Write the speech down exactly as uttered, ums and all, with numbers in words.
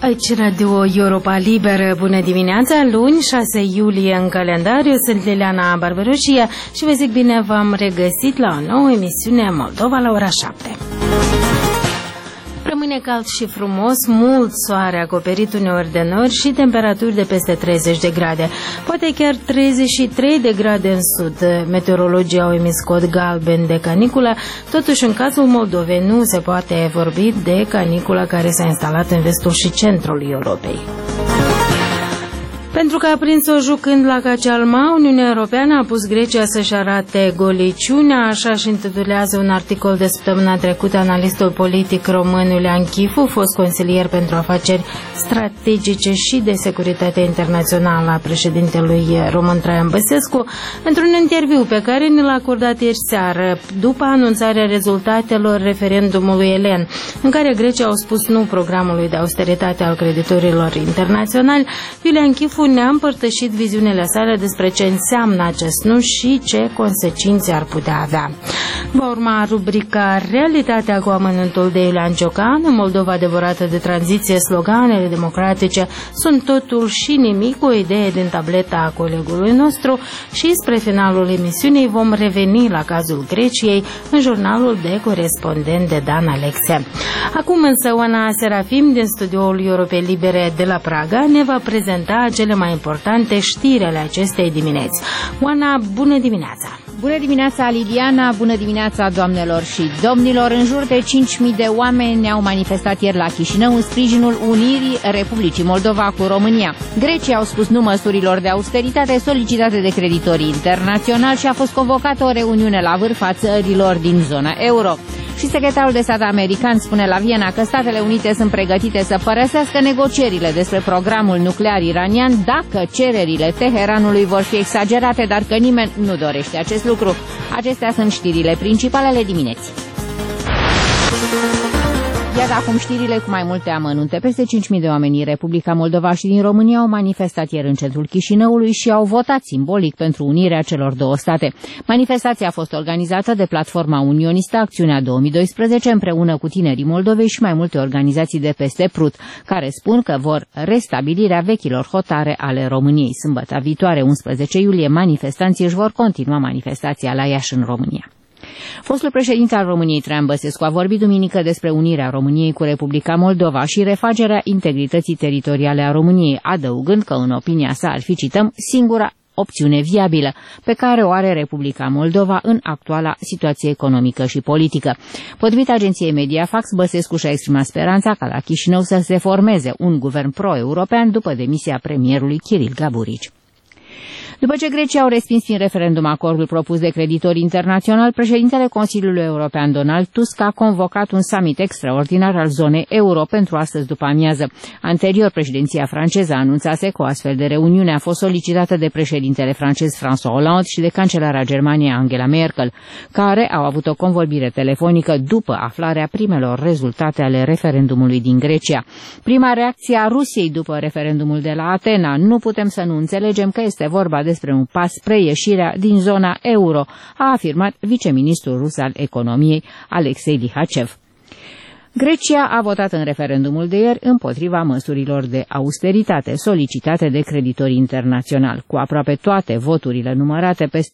Aici Radio Europa Liberă, bună dimineața, luni, șase iulie în calendar, eu sunt Liliana Barbaroșia și vă zic bine v-am regăsit la o nouă emisiune Moldova la ora șapte. Rămâne cald și frumos, mult soare acoperit uneori de nori și temperaturi de peste treizeci de grade, poate chiar treizeci și trei de grade în sud. Meteorologii au emis cod galben de caniculă, totuși în cazul Moldovei nu se poate vorbi de caniculă care s-a instalat în vestul și centrul Europei. Pentru că a prins-o jucând la Cacealma, Uniunea Europeană a pus Grecia să-și arate goliciunea, așa și intitulează un articol de săptămâna trecută analistul politic român Iulian Chifu, fost consilier pentru afaceri strategice și de securitate internațională a președintelui român Traian Băsescu, într-un interviu pe care ne l-a acordat ieri seară, după anunțarea rezultatelor referendumului elen, în care Grecia au spus nu programului de austeritate al creditorilor internaționali. Iulian Chifu ne-a împărtășit viziunile sale despre ce înseamnă acest nu și ce consecințe ar putea avea. Va urma rubrica Realitatea cu amănântul de Iulian Ciocan, în Moldova devorată de tranziție, sloganele democratice sunt totul și nimic, o idee din tableta colegului nostru, și spre finalul emisiunii vom reveni la cazul Greciei în jurnalul de corespondent de Dan Alexe. Acum însă Oana Serafim din studioul Europei Libere de la Praga ne va prezenta cele mai importante știri ale acestei dimineți. Oana, bună dimineața! Bună dimineața, Liliana! Bună dimineața, doamnelor și domnilor! În jur de cinci mii de oameni au manifestat ieri la Chișinău în sprijinul unirii Republicii Moldova cu România. Grecii au spus nu măsurilor de austeritate solicitate de creditorii internaționali și a fost convocată o reuniune la vârf a țărilor din zona euro. Și secretarul de stat american spune la Viena că Statele Unite sunt pregătite să părăsească negocierile despre programul nuclear iranian dacă cererile Teheranului vor fi exagerate, dar că nimeni nu dorește acest lucru. Acestea sunt știrile principale ale dimineții. Iată acum știrile cu mai multe amănunte. Peste cinci mii de oameni din Republica Moldova și din România au manifestat ieri în centrul Chișinăului și au votat simbolic pentru unirea celor două state. Manifestația a fost organizată de platforma unionistă Acțiunea două mii doisprezece împreună cu tinerii Moldovei și mai multe organizații de peste Prut, care spun că vor restabilirea vechilor hotare ale României. Sâmbătă viitoare, unsprezece iulie, manifestanții își vor continua manifestația la Iași în România. Fostul președinte al României, Traian Băsescu, a vorbit duminică despre unirea României cu Republica Moldova și refacerea integrității teritoriale a României, adăugând că, în opinia sa, ar fi, cităm, singura opțiune viabilă pe care o are Republica Moldova în actuala situație economică și politică. Potrivit agenției Mediafax, Băsescu și-a exprimat speranța ca la Chișinău să se formeze un guvern pro-european după demisia premierului Kiril Gaburici. După ce Grecia au respins prin referendum acordul propus de creditori internaționali, președintele Consiliului European Donald Tusk a convocat un summit extraordinar al zonei euro pentru astăzi după amiază. Anterior, președinția franceză anunțase că o astfel de reuniune a fost solicitată de președintele francez François Hollande și de cancelara Germaniei Angela Merkel, care au avut o convorbire telefonică după aflarea primelor rezultate ale referendumului din Grecia. Prima reacție a Rusiei după referendumul de la Atena: nu putem să nu înțelegem că este vorba despre un pas spre ieșirea din zona euro, a afirmat viceministrul rus al economiei Alexei Lihacev. Grecia a votat în referendumul de ieri împotriva măsurilor de austeritate solicitate de creditorii internaționali. Cu aproape toate voturile numărate, peste